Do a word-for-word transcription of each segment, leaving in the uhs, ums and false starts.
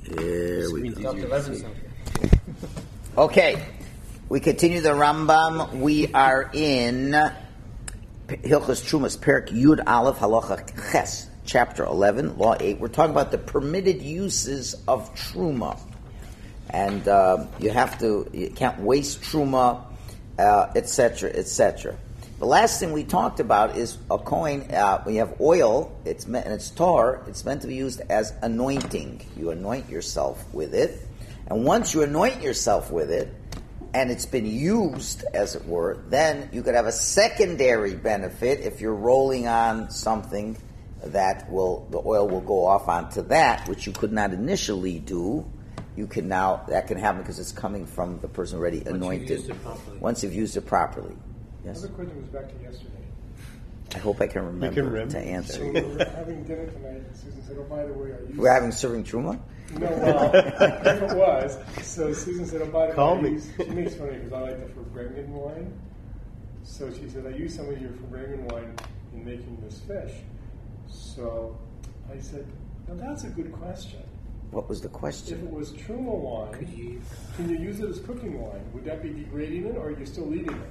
Here we go. Okay, we continue the Rambam. We are in Hilchos Trumas, Perek Yud Aleph Halacha Ches, chapter eleven, law eight. We're talking about the permitted uses of Truma, and uh, you have to you can't waste Truma, et cetera, et cetera. The last thing we talked about is a coin. Uh, we have oil. It's meant, and it's tar. It's meant to be used as anointing. You anoint yourself with it, and once you anoint yourself with it, and it's been used, as it were, then you could have a secondary benefit if you're rolling on something that will the oil will go off onto that, which you could not initially do. You can now that can happen because it's coming from the person already Once anointed. You've used it properly. Once you've used it properly. Yes. Another question was back to yesterday. I hope I can remember, can remember. to answer. So we were having dinner tonight, and Susan said, "Oh, by the way, I used." We're having serving truma. No, well, if it was. So Susan said, "Oh, by the Call way, I me. used," she makes fun of me because I like the Farbrengen wine. So she said, "I used some of your Farbrengen wine in making this fish." So I said, "Now that's a good question. What was the If question? it was Truma wine, Could you? can you use it as cooking wine? Would that be degrading it, or are you still eating it?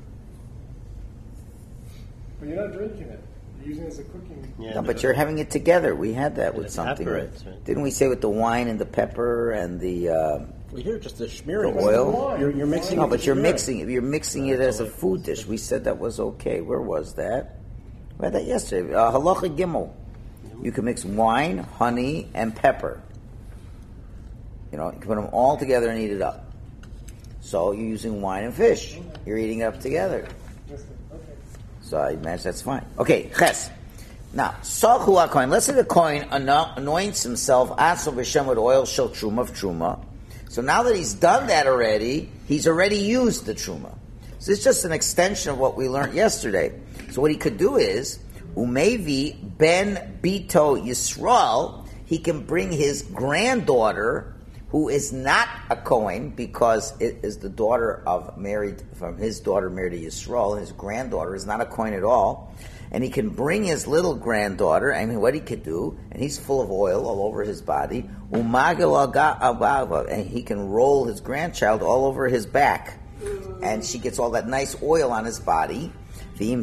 But you're not drinking it. You're using it as a cooking. Yeah, No, but you're having it together. We had that with it's something. evaporates, right? Didn't we say with the wine and the pepper and the? Uh, We hear just the schmearing. The oil? You're, you're mixing. no, it but with you're schmearing. mixing it. You're mixing it as a food dish. We said that was okay. Where was that? We had that yesterday. Uh, Halacha Gimel. You can mix wine, honey, and pepper. You know, you can put them all together and eat it up. So you're using wine and fish. You're eating it up together. Listen, okay. So I imagine that's fine. Okay, ches. Now, sachu ha-kohen. Let's say the kohen ano- anoints himself atzmo b'shem with oil shel truma of truma. So now that he's done that already, he's already used the truma. So it's just an extension of what we learned yesterday. So what he could do is, umevi ben bito Yisrael, he can bring his granddaughter, who is not a Kohen, because it is the daughter of married, from his daughter married to Yisrael, his granddaughter is not a Kohen at all, and he can bring his little granddaughter, I mean, what he could do, and he's full of oil all over his body, and he can roll his grandchild all over his back, and she gets all that nice oil on his body. Okay,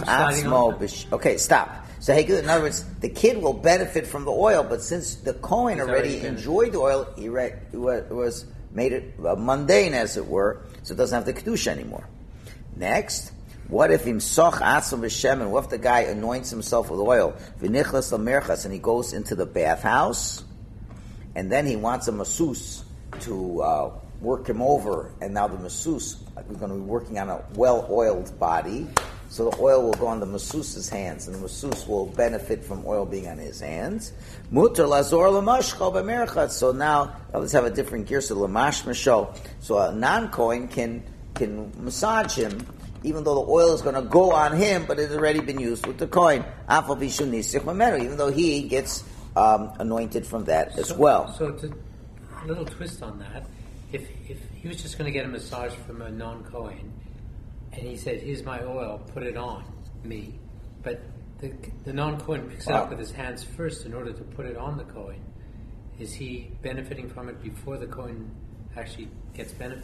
stop. So, hey, in other words, the kid will benefit from the oil, but since the Kohen already enjoyed the oil, he re- was made it uh, mundane, as it were, so it doesn't have the kedusha anymore. Next, what if him soch atzum b'shem, and what if the guy anoints himself with oil, v'nichlas l'merchas, and he goes into the bathhouse, and then he wants a masseuse to uh, work him over, and now the masseuse is going to be working on a well-oiled body. So the oil will go on the masseuse's hands, and the masseuse will benefit from oil being on his hands. Mutar lazor l'mashcho b'merchat. So now let's have a different gear. So l'mash mashol. So a non-Kohen can can massage him, even though the oil is going to go on him, but it's already been used with the Kohen. Afal b'shun nisich mamenu. Even though he gets um, anointed from that as so, well. So to, a little twist on that. If if he was just going to get a massage from a non-Kohen, and he said, "Here's my oil, put it on me," but the, the non-Kohen picks it Wow. up with his hands first in order to put it on the Kohen. Is he benefiting from it before the Kohen actually gets benefit?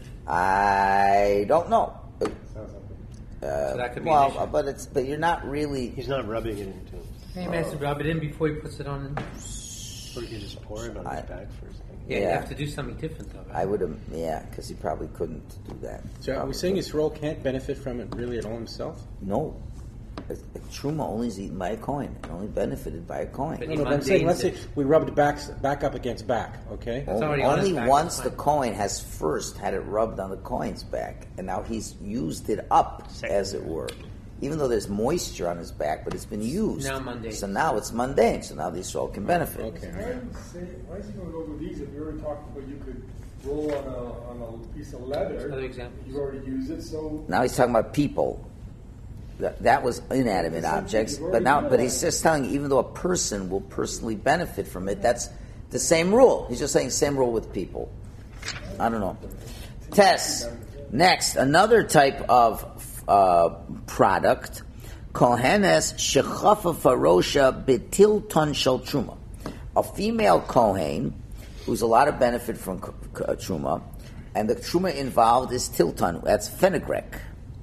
I don't know. Uh, So that could be well, an issue. but it's but you're not really. He's not rubbing it into him. He may have to rub it in before he puts it on. Or he can just pour it on I- his back first. Yeah, you Yeah. have to do something different though, right? I would have, yeah, because he probably couldn't do that. So are Probably we saying couldn't. Yisrael can't benefit from it really at all himself? No. A- a Truma only is eaten by a Kohen, and only benefited by a Kohen. But No, he no, but I'm saying, let's say mundanes we rubbed back, back up against back, okay? It's already on Only his back, once that's the fine. Kohen has first had it rubbed on the Kohen's back, and now he's used it up, as it were. Even though there's moisture on his back, but it's been used. now mundane. So now it's mundane, so now the Yisrael can benefit. Okay. Why, say, why is he going to go with these if you already talked about you could roll on a, on a piece of leather? Another example. You already used it, so Now he's talking about people. That, that was inanimate objects, but now, but he's just telling you, even though a person will personally benefit from it, that's the same rule. He's just saying same rule with people. I don't know. Tess. Next, another type of uh, product, kohenes shechafa farosha betilton shel truma. A female kohen who's a lot of benefit from k- k- truma, and the truma involved is tilton. That's fenugreek.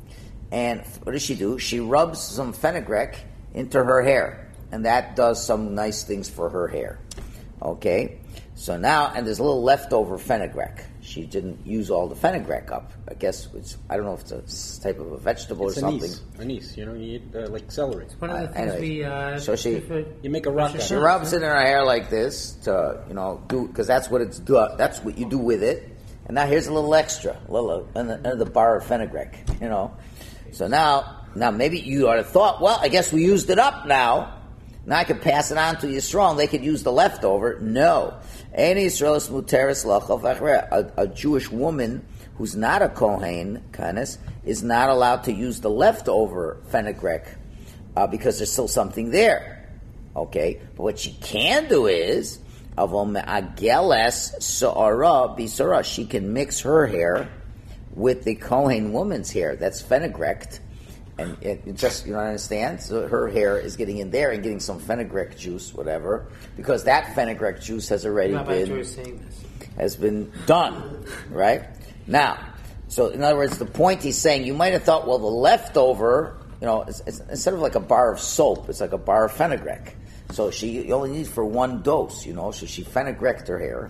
And what does she do? She rubs some fenugreek into her hair, and that does some nice things for her hair. Okay, so now, and there's a little leftover fenugreek. She didn't use all the fenugreek up. I guess it's, I don't know if it's a type of a vegetable It's or something. anise. Anise, you know, you eat uh, like celery. One of the Uh, things anyway, we uh, so she- do for- You make a rock out of She it. rubs it in her hair like this to, you know, do because that's what it's do. That's what you do with it. And now here's a little extra, a little another the bar of fenugreek, you know. So now, now maybe you ought to thought, well, I guess we used it up now. Now I could pass it on to Yisrael, and they could use the leftover. No, any Yisraelis muteris lachov achre. A Jewish woman who's not a kohen, kanes, is not allowed to use the leftover fenugreek uh, because there's still something there. Okay, but what she can do is avom ageles soara bisara. She can mix her hair with the kohen woman's hair. That's fenugreek. And it, it just, you don't understand? So her hair is getting in there and getting some fenugreek juice, whatever, because that fenugreek juice has already Rabbi been Joy is saying this. has been done, right? Now, so in other words, the point he's saying, you might have thought, well, the leftover, you know, it's, it's, instead of like a bar of soap, it's like a bar of fenugreek. So she you only need for one dose, you know, so she fenugreeked her hair,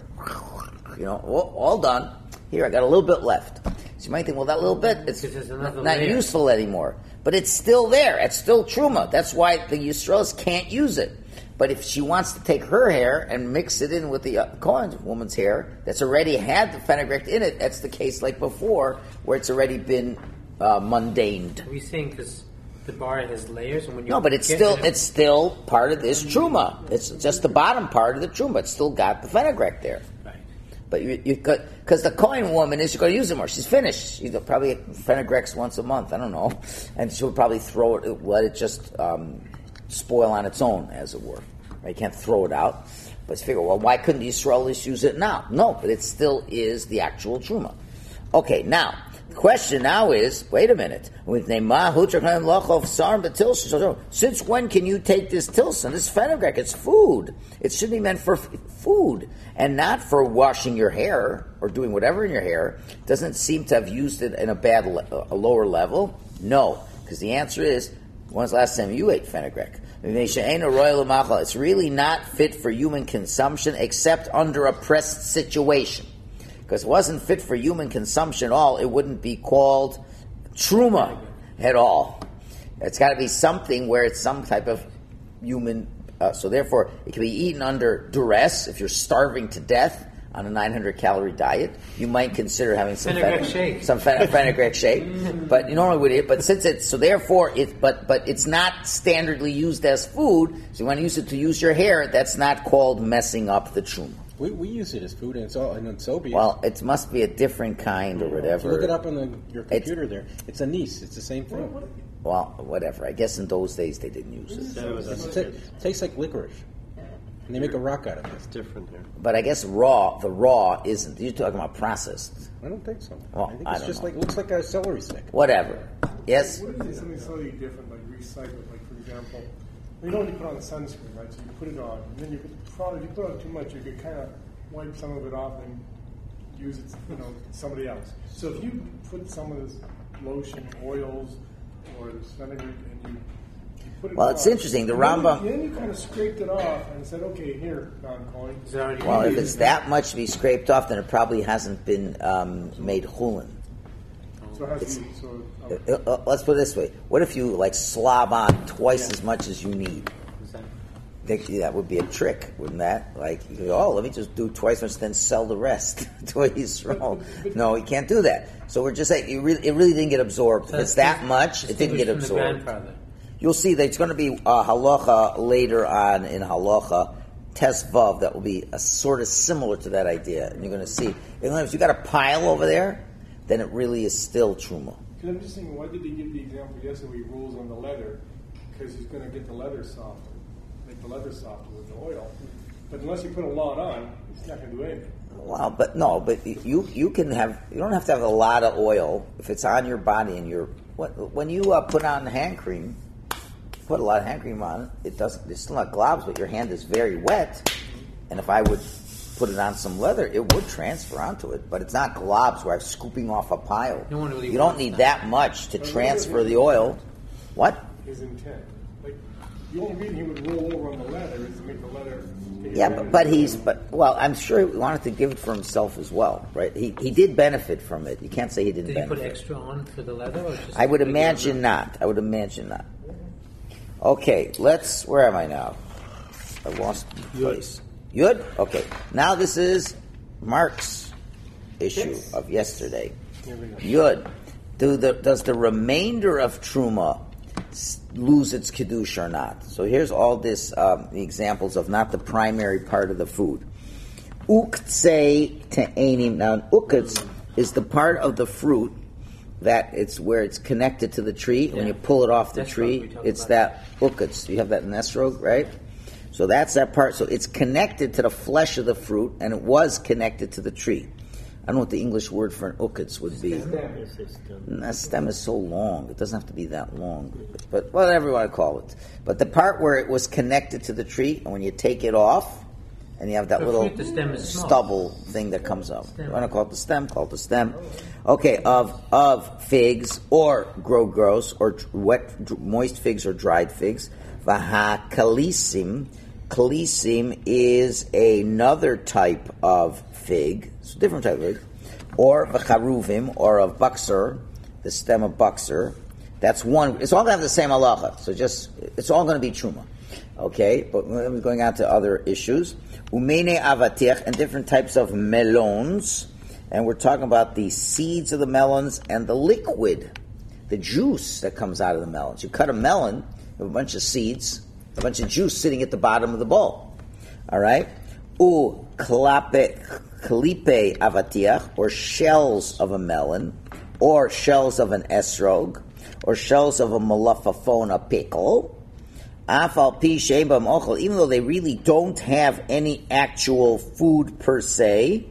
you know, all, all done. Here, I got a little bit left. So you might think, well, that little bit, it's Because there's another not layer. useful anymore. But it's still there. It's still truma. That's why the Yisraelis can't use it. But if she wants to take her hair and mix it in with the uh, Kohen woman's hair that's already had the fenugreek in it, that's the case like before, where it's already been uh, mundaned. Are we saying because the bar has layers, and when you No, but it's get still it- it's still part of this truma. It's just the bottom part of the truma. It's still got the fenugreek there. Right. But you, you could, because the Kohen woman is going to use it more. She's finished. She's probably fenugreeks once a month. I don't know, and she'll probably throw it, let it just um, spoil on its own, as it were. You can't throw it out. But you figure, well, why couldn't the Israelis use it now? No, but it still is the actual truma. Okay, now the question now is, wait a minute. Since when can you take this tilson, this fenugreek? It's food. It should be meant for f- food and not for washing your hair or doing whatever in your hair. Doesn't seem to have used it in a bad, le- a lower level. No, because the answer is, when's the last time you ate fenugreek? It's really not fit for human consumption except under a pressed situation. Because it wasn't fit for human consumption at all, it wouldn't be called truma at all. It's got to be something where it's some type of human. Uh, so therefore, it can be eaten under duress. If you're starving to death on a nine hundred calorie diet, you might consider having some Fenugreek fen- shake. some fen- fenugreek shake. But you normally would eat. But since it's so, therefore, it but but it's not standardly used as food. So you want to use it to use your hair. That's not called messing up the truma. We, we use it as food, and it's all and it's Soviet. Well, it must be a different kind or If you whatever. look it up on the, your computer there. It's anise. It's the same thing. Well, whatever. I guess in those days they didn't use it. That was It, ta- it tastes like licorice. And they make a rock out of It's it. different here. But I guess raw, the raw isn't. You're talking about processed. I don't think so. Well, I think I it's don't just know. like looks like a celery stick. Whatever. Yes? What if it's something slightly different, like recycled? Like, for example, you know when you put on sunscreen, right? So you put it on, and then you put, probably, if you put on too much, you could kind of wipe some of it off and use it, you know, somebody else. So if you put some of this lotion, oils, or this fenugreek, and you, you put it Well, on, it's interesting. The and then Rambam- you- Then you kind of scraped it off and said, okay, here, Don Coin. Is it already Well, if used? it's that much to be scraped off, then it probably hasn't been um, made chulin. So it has to be, so, um, Uh, uh, Let's put it this way. What if you, like, slob on twice as much as you need? Is that- Think that would be a trick, wouldn't that? Like, you go, oh, let me just do twice as much, then sell the rest to a Yisrael. No, you can't do that. So we're just saying, it really, it really didn't get absorbed. If it's that much, it didn't get Distinguished from the absorbed. grandfather. You'll see that it's going to be a halacha later on in halacha tes vav that will be a sort of similar to that idea, and you're going to see. If you got a pile over there, then it really is still truma. Because I'm just thinking, why did they give the example yesterday? Rules on the leather, because he's going to get the leather softer, make the leather softer with the oil. But unless you put a lot on, it's not going to do anything. Well, but no, but you you can have you don't have to have a lot of oil if it's on your body and you're when you uh, put on hand cream, put a lot of hand cream on it. It doesn't. It's still not globs, but your hand is very wet. And if I would put it on some leather, it would transfer onto it, but it's not globs where I'm scooping off a pile. No one really you don't wants need that. that much to transfer the oil. What? His intent. Like, the only reason he would roll over on the leather is to make the leather. Yeah, but, but he's but well, I'm sure he wanted to give it for himself as well, right? He he did benefit from it. You can't say he didn't Did he benefit. put extra on for the leather? Or just I would regular imagine leather? not. I would imagine not. Okay, let's. Where am I now? I lost place. Yud. Okay, now this is Mark's issue Yes. of yesterday. Here we go. Yud. Do the does the remainder of truma s- lose its kiddush or not? So here's all this um, the examples of not the primary part of the food. Uktsei te'enim. Now, uketz is the part of the fruit that it's where it's connected to the tree. When Yeah. you pull it off the That's what tree, we talked it's about. that uketz. You have that in esrog, right? So that's that part. So it's connected to the flesh of the fruit, and it was connected to the tree. I don't know what the English word for an uketz would be. That stem is so long; it doesn't have to be that long, but whatever you want to call it. But the part where it was connected to the tree, and when you take it off, and you have that The little fruit, the stem is small. stubble thing that comes up. Stem. You want to call it the stem? Call it the stem. Okay, of of figs or grow gross or dr- wet, dr- moist figs or dried figs. Vaha kalisim. Kalisim is another type of fig. It's a different type of fig. Or v'charuvim, or of buxer, the stem of buxer. That's one. It's all going to have the same halacha. So just, it's all going to be truma. Okay, but we're going on to other issues. Umene avatich, and different types of melons. And we're talking about the seeds of the melons and the liquid, the juice that comes out of the melons. You cut a melon, you have a bunch of seeds, a bunch of juice sitting at the bottom of the bowl. All right? U klape, klipe avatiach, or shells of a melon, or shells of an esrog, or shells of a malafafona pickle. Afal pi shebam ochel, even though they really don't have any actual food per se,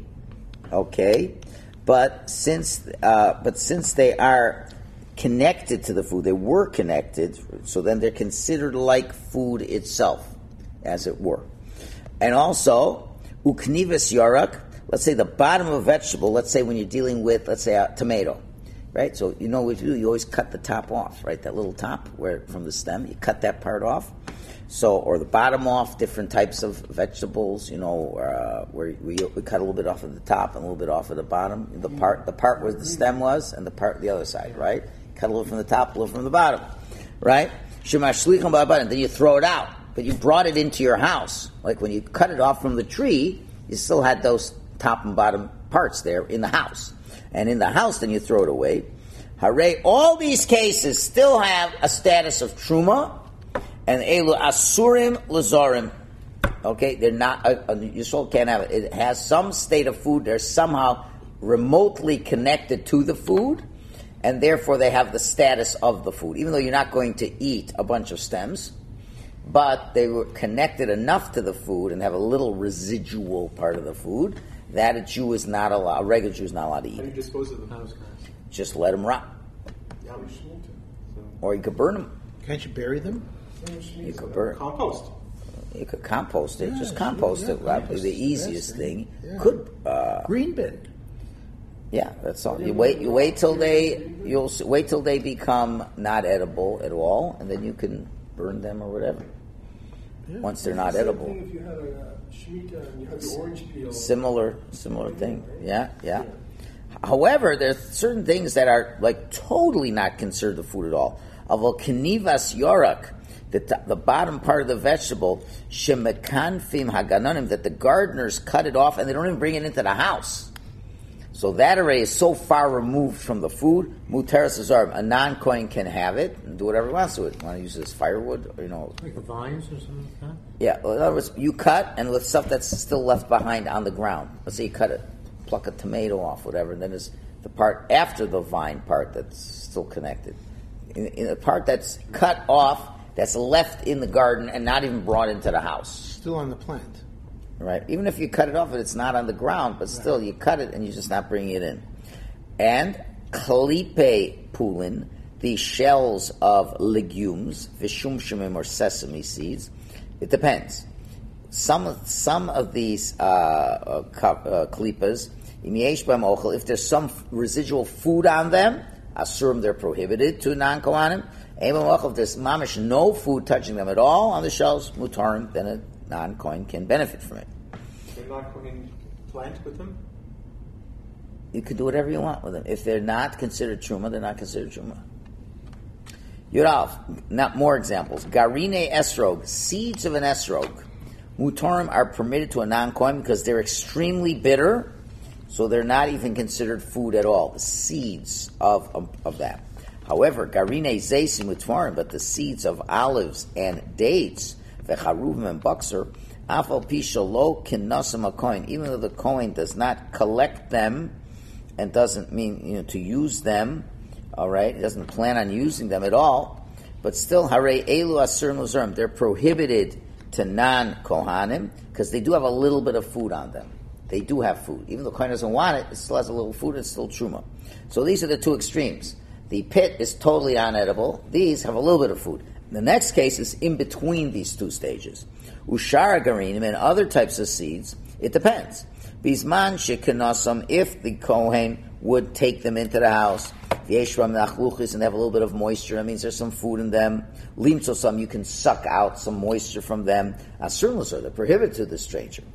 okay, but since uh, but since they are connected to the food, they were connected, so then they're considered like food itself, as it were. And also, uknivas yarak, let's say the bottom of a vegetable, let's say when you're dealing with, let's say, a tomato, right? So you know what you do, you always cut the top off, right? That little top where from the stem, you cut that part off. So, or the bottom off, different types of vegetables, you know, uh, where we, we cut a little bit off of the top and a little bit off of the bottom. The part, the part where the stem was, and the part the other side, right? Cut a little from the top, a little from the bottom, right? Shemashlicham ba'aban, and then you throw it out, but you brought it into your house. Like when you cut it off from the tree, you still had those top and bottom parts there in the house, and in the house, then you throw it away. Hooray! All these cases still have a status of truma. And elu asurim lazarim. Okay, they're not. Uh, uh, your soul can't have it. It has some state of food. They're somehow remotely connected to the food, and therefore they have the status of the food. Even though you're not going to eat a bunch of stems, but they were connected enough to the food and have a little residual part of the food that a Jew is not allowed. A regular Jew is not allowed to eat. How do you dispose of them? I was gonna ask. Just let them rot, Yeah, we should. or you could burn them. Can't you bury them? You could burn. Compost. You could compost it. Yeah, Just sure, compost yeah, it. That'd be compost the is the easiest best thing. thing. Yeah. Could uh, Green bin. yeah, that's all. You wait. You wait till they. You'll s- wait till they become not edible at all, and then you can burn them or whatever. Yeah. Once they're not Same edible, thing if you had a uh, shemitah and you had the orange peel. similar similar thing. Yeah, yeah. However, there's certain things that are like totally not considered the food at all. Avol kenivas yorak, the t- the bottom part of the vegetable, shemekanfim haganonim, that the gardeners cut it off and they don't even bring it into the house. So that array is so far removed from the food. Muteris azarm, a non-coin can have it and do whatever he wants to it. Want to use it as firewood, or, you know? Like the vines or something like that? Yeah. In other words, you cut and with stuff that's still left behind on the ground. Let's say you cut it, pluck a tomato off, whatever, and then there's the part after the vine part that's still connected. In, in the part that's cut off, that's left in the garden and not even brought into the house. Still on the plant. Right? Even if you cut it off and it's not on the ground, but still you cut it and you're just not bringing it in. And klipe pulin, the shells of legumes, vishumshimim or sesame seeds, it depends. some some of these uh, uh, uh, klipas, if there's some residual food on them, asurim, they're prohibited to non-kohanim. If there's mamish no food touching them at all on the shelves, mutarim, then a non-kohen can benefit from it. They're not going to plant with them? You can do whatever you want with them. If they're not considered truma, they're not considered truma. Yurav, not more examples. Garine esrog, seeds of an esrog, mutarim are permitted to a non-kohen because they're extremely bitter, so they're not even considered food at all. The seeds of of, of that. However, garine zeisim mutarim, but the seeds of olives and dates, vecharuvim and buxer, afal pisha lo kinasam a kohen, even though the kohen does not collect them and doesn't mean you know to use them. All right, he doesn't plan on using them at all, but still, hare elu asur muzarim, they're prohibited to non-kohanim because they do have a little bit of food on them. They do have food, even though kohen doesn't want it. It still has a little food. It's still truma. So these are the two extremes. The pit is totally unedible. These have a little bit of food. The next case is in between these two stages. Ushara garinim and other types of seeds. It depends. Bisman shekanasam, if the kohen would take them into the house. The Yeshram Nachluchis, and they have a little bit of moisture. That means there's some food in them. Limtzosam, you can suck out some moisture from them. Asur l'sur, they're prohibited to the stranger.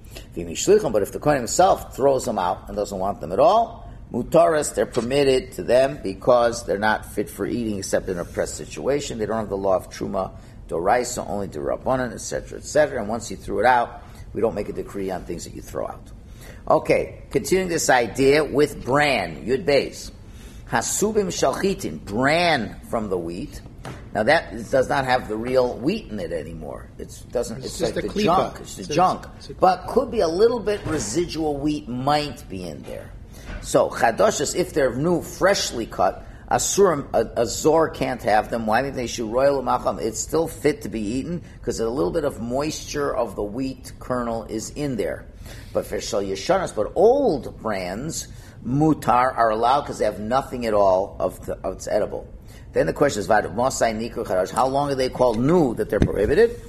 But if the Kohen himself throws them out and doesn't want them at all, mutaras, they're permitted to them because they're not fit for eating except in a pressed situation. They don't have the law of Truma, Doraisa, only to Rabbanan, et cetera, et cetera. And once you threw it out, we don't make a decree on things that you throw out. Okay, continuing this idea with bran, Yud Beis. Hasubim shalchitin, bran from the wheat. Now that does not have the real wheat in it anymore. It doesn't. It's, it's like the klipa. junk. It's the it's junk, a, but could be a little bit residual wheat might be in there. So chadoshes, if they're new, freshly cut, asurim, a, a zor can't have them. Why do they should royal macham? It's still fit to be eaten because a little bit of moisture of the wheat kernel is in there. But for shal yeshanas, but old brands, mutar, are allowed because they have nothing at all of, the, of it's edible. Then the question is, how long are they called new that they're prohibited?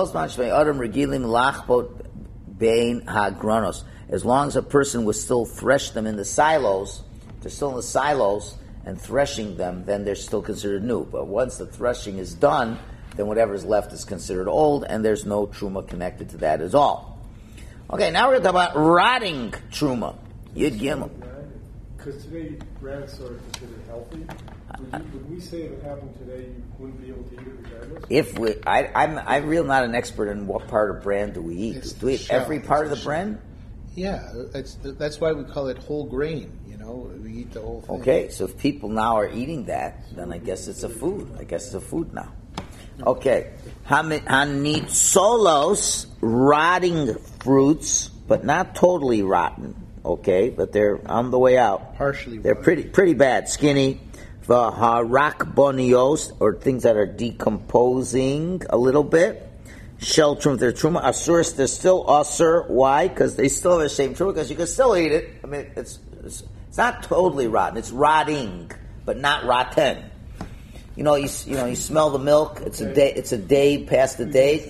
As long as a person will still thresh them in the silos, they're still in the silos and threshing them, then they're still considered new. But once the threshing is done, then whatever is left is considered old, and there's no truma connected to that at all. Okay, now we're going to talk about rotting truma. Yud Gimel. Because today, grants are considered healthy. Would, you, would we say if it happened today, you wouldn't be able to eat it regardless? If we, I, I'm, I'm real not an expert in what part of bran do we eat. It's do we eat shell. every part it's of the bran? Yeah, that's that's why we call it whole grain. You know, we eat the whole thing. Okay, so if people now are eating that, then I guess it's a food. I guess it's a food now. Okay, hanitzolos, rotting fruits, but not totally rotten. Okay, but they're on the way out. Partially. They're rotten. pretty pretty bad. Skinny. Vaharakbonios, or things that are decomposing a little bit. Shell truma, they're truma. Asuris, they're still asur. Why? Because they still have the same truma, because you can still eat it. I mean, it's, it's it's not totally rotten. It's rotting, but not rotten. You know, you you know, you smell the milk. It's a day. It's a day past the date.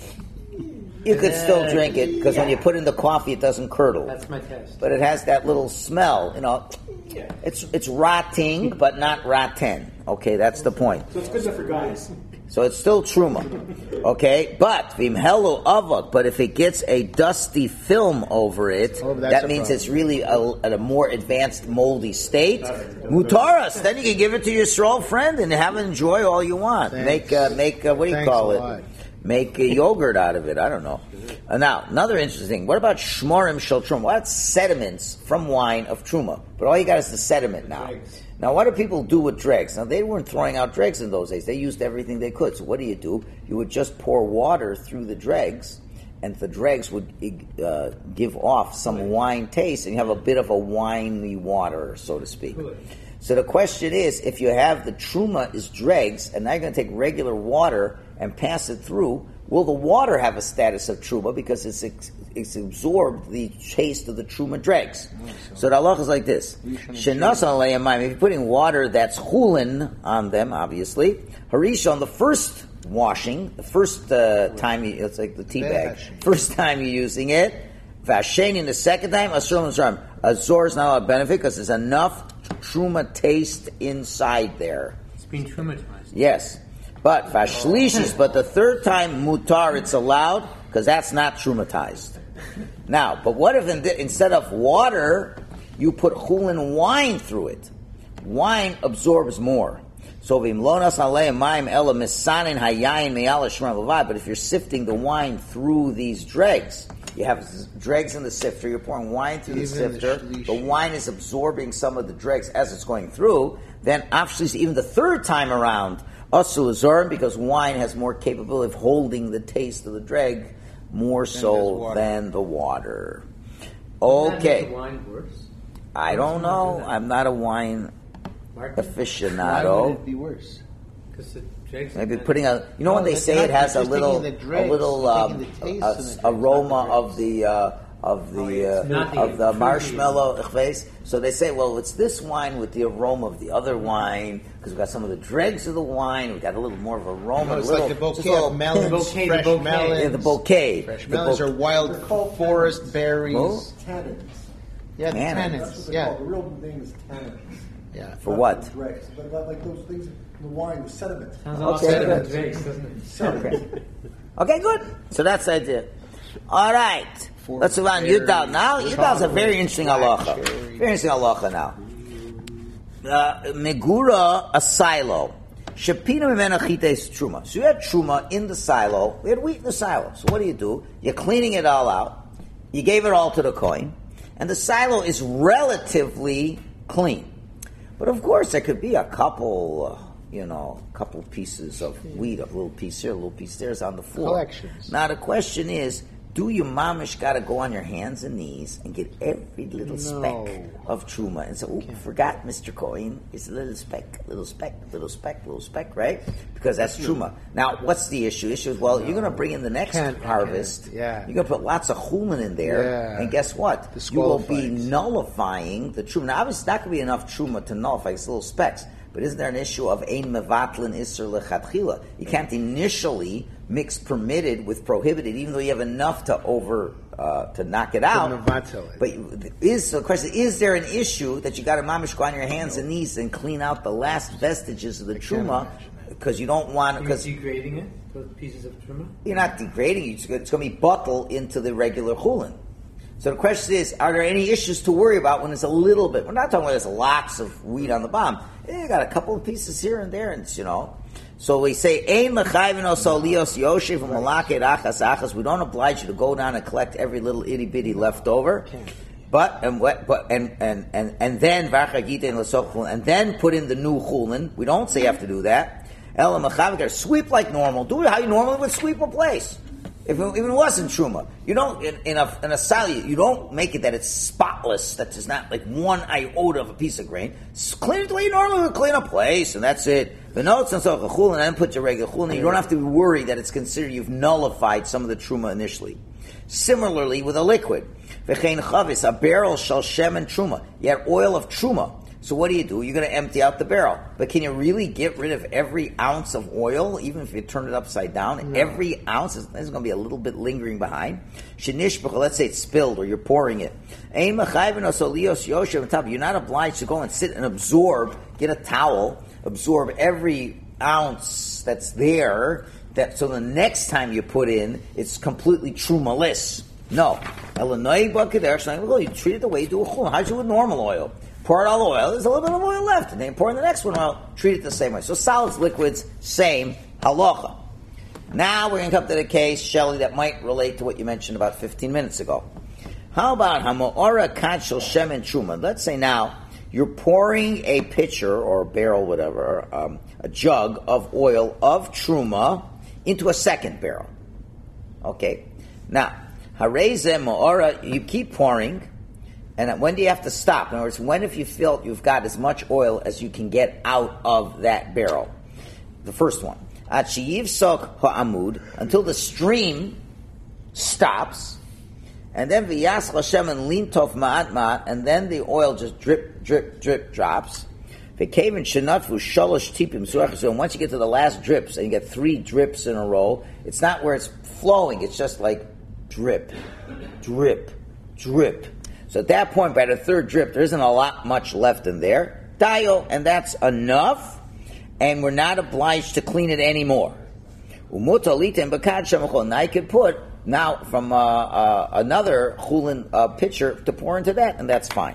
You could still drink it because when you put in the coffee, it doesn't curdle. That's my test. But it has that little smell. You know, it's it's rotting, but not rotten. Okay, that's the point. So it's good enough for guys. So it's still truma, okay? But vimhelu avot. But if it gets a dusty film over it, oh, that means problem. it's really a, at a more advanced moldy state. Mutaras. Then you can give it to your Yisrael friend and have it enjoy all you want. Thanks. Make uh, make uh, what do you Thanks call a it? lot. Make a yogurt out of it. I don't know. Uh, now, another interesting thing. What about shmorim shel truma? What sediments from wine of truma? But all you got is the sediment now. Now, what do people do with dregs? Now, they weren't throwing out dregs in those days. They used everything they could. So what do you do? You would just pour water through the dregs, and the dregs would uh, give off some wine taste, and you have a bit of a winey water, so to speak. So the question is, if you have the truma is dregs, and now you're going to take regular water and pass it through, will the water have a status of truma because it's ex- it's absorbed the taste of the truma dregs? Oh, so, so the halacha is like this: shenas alayim, if you're putting water that's chulin on them, obviously, harishon, the first washing. The first uh, time, you, it's like the tea bag. Vashing. First time you're using it. Vasheni the second time, Asur l'Zorim. Azor is not a benefit because there's enough truma taste inside there. It's been traumatized. Yes. But Vashlishis, but the third time mutar, it's allowed because that's not traumatized. Now, but what if in the, instead of water, you put chulin wine through it? Wine absorbs more. So v'imlonas aleim mayim ela misanin hayayin me'ala shmar levad. But if you're sifting the wine through these dregs, you have dregs in the sifter. You're pouring wine through the Even sifter. the The wine is absorbing some of the dregs as it's going through. Then, afshlis, even the third time around, asul azorim, because wine has more capability of holding the taste of the dreg more so than the water. Doesn't that make Okay, the wine worse? I don't know. I'm not a wine Mark? Why would aficionado. it be worse? Because the dregs. Maybe are- putting a, you know, No, when they it's say not. it has You're a just little, taking the a dregs. little You're um, taking the taste a- from the dregs, aroma not the of the uh, of the uh, Not the of the fruity. marshmallow chves. So they say, well, it's this wine with the aroma of the other wine because we've got some of the dregs of the wine. We've got a little more of aroma. No, it's a little, like the just a bouquet little of melons, The bouquet, the fresh bouquet. melons. Yeah, the bouquet. Fresh The melons bou- are wild They're called forest tannins. berries. Oh. Tannins. Yeah, the Tannins. That's tannins. what they're Yeah, called. The real name is tannins. yeah. For Not what? the dregs. But like, like those things in the wine, the sediment. Sounds a lot Okay, better than good. dregs, doesn't it? Sediment. Okay, good. So that's the idea. All right. Four Let's move on. berries, Yudal. Now, Yudal's a very chocolate, interesting black halacha. cherry. Very interesting halacha now. Uh, Megura, a silo. Shapina mimena chites truma. So you had truma in the silo. We had wheat in the silo. So what do you do? You're cleaning it all out. You gave it all to the coin. And the silo is relatively clean. But of course, there could be a couple, uh, you know, couple pieces of wheat, a little piece here, a little piece there is on the floor. Collections. Now the question is, do you mamish got to go on your hands and knees and get every little No. speck of truma and say, oh, forgot Mister Coin, it's a little speck, little speck, little speck, little speck, right? Because that's truma. Now, what's the issue? Issue is, well, you're going to bring in the next Can't- harvest. can't, yeah. You're going to put lots of chulin in there. Yeah. And guess what? You will be Disqualifies. nullifying the truma. Now, obviously, it's not going to be enough truma to nullify it's little specks. But isn't there an issue of ein mevatlin isser lechatchila? You can't initially mix permitted with prohibited, even though you have enough to over uh, to knock it out. mevatel it. But is so the question: is there an issue that you got to mamish go on your hands and knees and clean out the last vestiges of the truma because you don't want Are you because degrading it? Those pieces of truma? you're not degrading it. It's going to be buttle into the regular chulin. So the question is, are there any issues to worry about when it's a little bit? We're not talking about there's lots of wheat on the bottom. Yeah, you got a couple of pieces here and there, and it's, you know. So we say, Ein mechayvin oso lios yoshev u'malakeh achas achas. We don't oblige you to go down and collect every little itty bitty leftover. But and what? But and and and and then v'achagite and l'soch and then put in the new chulin. We don't say you have to do that. Ela mechayvin, sweep like normal. Do it how you normally would sweep a place. If it, if it wasn't truma, you don't in, in a in a sali, you don't make it that it's spotless. That there's not like one iota of a piece of grain. S- Clean it the way you normally would clean a place, and that's it. The notes and so chulin, and then put your regular chulin. You don't have to be worried that it's considered you've nullified some of the truma initially. Similarly, with a liquid, v'chein chavis, a barrel shall shemen truma. You had oil of truma. So what do you do? You're going to empty out the barrel. But can you really get rid of every ounce of oil, even if you turn it upside down? No. Every ounce is there's going to be a little bit lingering behind. Shenish, let's say it's spilled or you're pouring it. You're not obliged to go and sit and absorb, get a towel, absorb every ounce that's there, that so the next time you put in, it's completely truma-less. No. You treat it the way you do a chulin. How do you do with normal oil? Pour out all the oil, there's a little bit of oil left, and then pour in the next one oil, treat it the same way. So solids, liquids, same halacha. Now we're going to come to the case, Shelley, that might relate to what you mentioned about fifteen minutes ago. How about hamo'ora kachel shemen truma? Let's say now you're pouring a pitcher or a barrel, whatever, um, a jug of oil of truma into a second barrel. Okay. Now, hareze mo'ora, you keep pouring. And when do you have to stop? In other words, when if you feel you've got as much oil as you can get out of that barrel? The first one. Until the stream stops. And then v'yas l'shem and lintov ma'at ma'at. And then the oil just drip, drip, drip drops. V'keven shenatvu shalosh tipim suach. So once you get to the last drips, and you get three drips in a row, it's not where it's flowing. It's just like drip, drip, drip. So at that point, by the third drip, there isn't a lot much left in there. Dayo, and that's enough, and we're not obliged to clean it anymore. Umutoliten b'kad shemachol. Now you could put now from uh, uh, another chulin uh, pitcher to pour into that, and that's fine.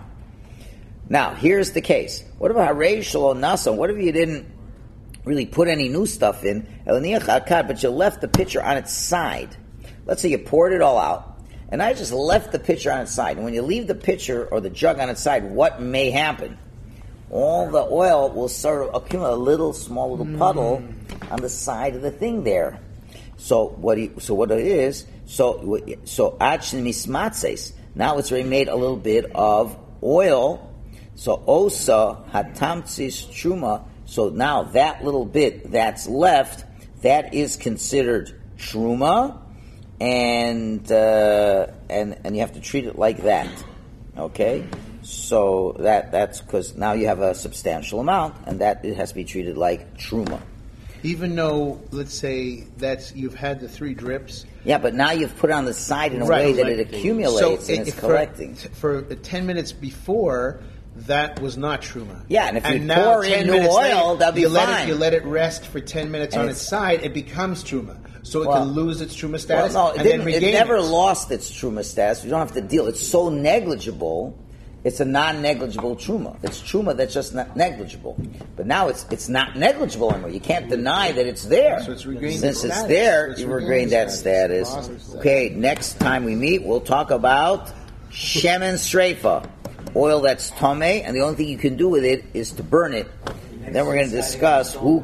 Now, here's the case. What about Harei Shalom Nasa? What if you didn't really put any new stuff in, but you left the pitcher on its side? Let's say you poured it all out, and I just left the pitcher on its side. And when you leave the pitcher or the jug on its side, what may happen? All the oil will sort of accumulate a little, small little puddle mm. on the side of the thing there. So what? He, so what it is? So so achin mismatzes. Now it's already made a little bit of oil. So osa hatamtzis truma. So now that little bit that's left, that is considered truma, and uh, and and you have to treat it like that. Okay, so that that's because now you have a substantial amount, and that it has to be treated like truma. Even though, let's say that's you've had the three drips. Yeah, but now you've put it on the side in a right, way that right. it accumulates so and it, it's for, collecting. For ten minutes before, that was not truma. Yeah, and if you and now, pour in new oil, later, that'll be you fine. Let it, you let it rest for ten minutes and on its side, it becomes truma. So it well, can lose its truma status well, no, and it, then regain it never it. lost its truma status. You don't have to deal. It's so negligible. It's a non-negligible truma. It's truma that's just not negligible. But now it's it's not negligible anymore. You can't deny that it's there. So it's regained Since it's status. there, It's you've regained regained that status. status. Okay, next time we meet, we'll talk about shemen streifa, oil that's tomei, and the only thing you can do with it is to burn it. And then we're going to discuss who